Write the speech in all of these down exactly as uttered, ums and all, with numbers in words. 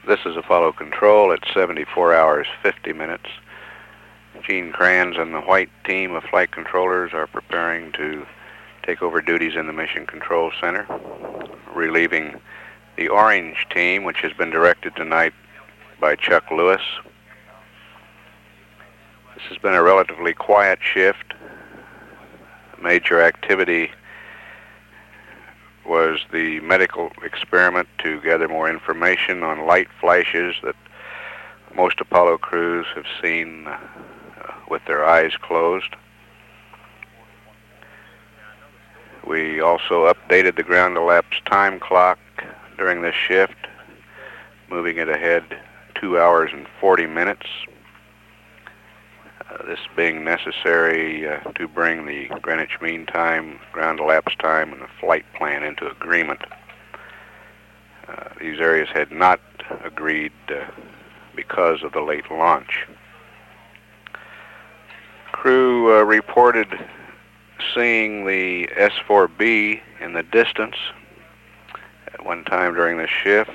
This is Apollo Control at seventy-four hours, fifty minutes. Gene Kranz and the white team of flight controllers are preparing to take over duties in the Mission Control Center, relieving the orange team, which has been directed tonight by Chuck Lewis. This has been a relatively quiet shift. Major activity was the medical experiment to gather more information on light flashes that most Apollo crews have seen uh, with their eyes closed. We also updated the ground-elapsed time clock during this shift, moving it ahead two hours and forty minutes. Uh, this being necessary uh, to bring the Greenwich Mean Time, ground-elapsed time, and the flight plan into agreement. Uh, these areas had not agreed uh, because of the late launch. Crew uh, reported seeing the S four B in the distance at one time during the shift.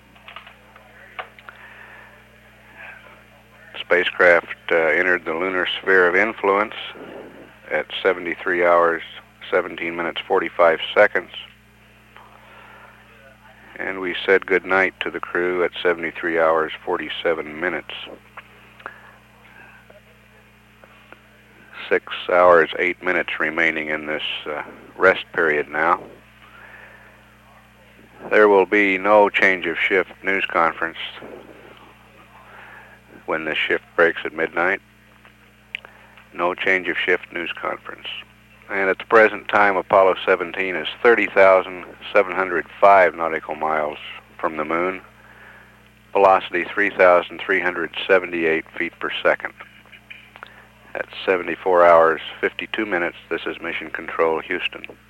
Spacecraft uh, entered the lunar sphere of influence at seventy-three hours, seventeen minutes, forty-five seconds. And we said goodnight to the crew at seventy-three hours, forty-seven minutes. Six hours, eight minutes remaining in this uh, rest period now. There will be no change of shift news conference when this shift breaks at midnight. No change of shift news conference. And at the present time, Apollo seventeen is thirty thousand seven hundred five nautical miles from the moon. Velocity three thousand three hundred seventy-eight feet per second. At seventy-four hours, fifty-two minutes, this is Mission Control, Houston.